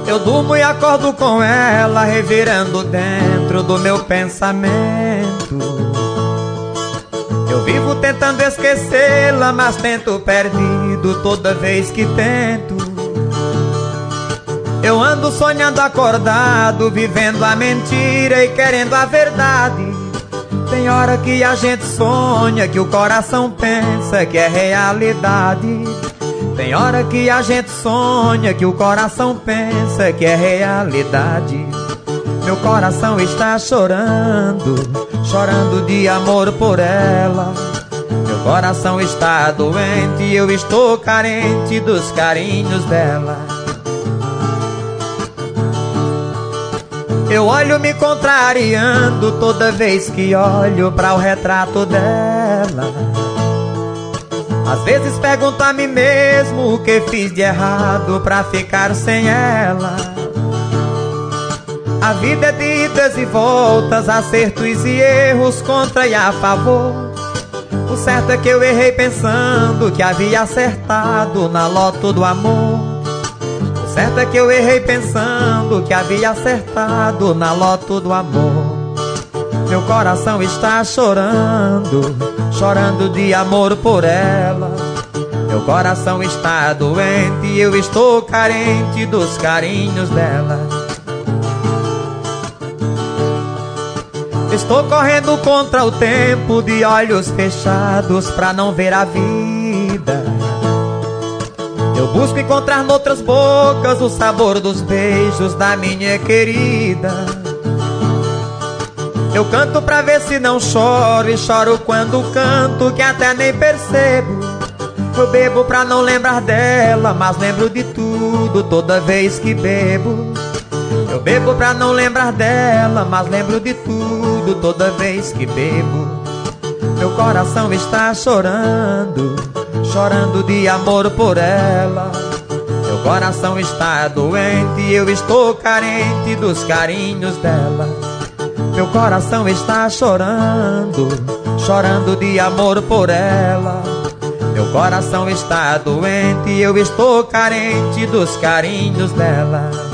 Eu durmo e acordo com ela, revirando dentro do meu pensamento. Eu vivo tentando esquecê-la, mas tento perdido toda vez que tento. Eu ando sonhando acordado, vivendo a mentira e querendo a verdade. Tem hora que a gente sonha, que o coração pensa que é realidade. Tem hora que a gente sonha, que o coração pensa que é realidade. Meu coração está chorando, chorando de amor por ela. Meu coração está doente e eu estou carente dos carinhos dela. Eu olho me contrariando toda vez que olho para o retrato dela. Às vezes pergunto a mim mesmo o que fiz de errado pra ficar sem ela. A vida é de idas e voltas, acertos e erros, contra e a favor. O certo é que eu errei pensando que havia acertado na loto do amor. O certo é que eu errei pensando que havia acertado na loto do amor. Meu coração está chorando, chorando de amor por ela. Meu coração está doente e eu estou carente dos carinhos dela. Estou correndo contra o tempo, de olhos fechados pra não ver a vida. Eu busco encontrar noutras bocas o sabor dos beijos da minha querida. Eu canto pra ver se não choro, e choro quando canto que até nem percebo. Eu bebo pra não lembrar dela, mas lembro de tudo toda vez que bebo. Eu bebo pra não lembrar dela, mas lembro de tudo toda vez que bebo. Meu coração está chorando, chorando de amor por ela. Meu coração está doente e eu estou carente dos carinhos dela. Meu coração está chorando, chorando de amor por ela. Meu coração está doente e eu estou carente dos carinhos dela.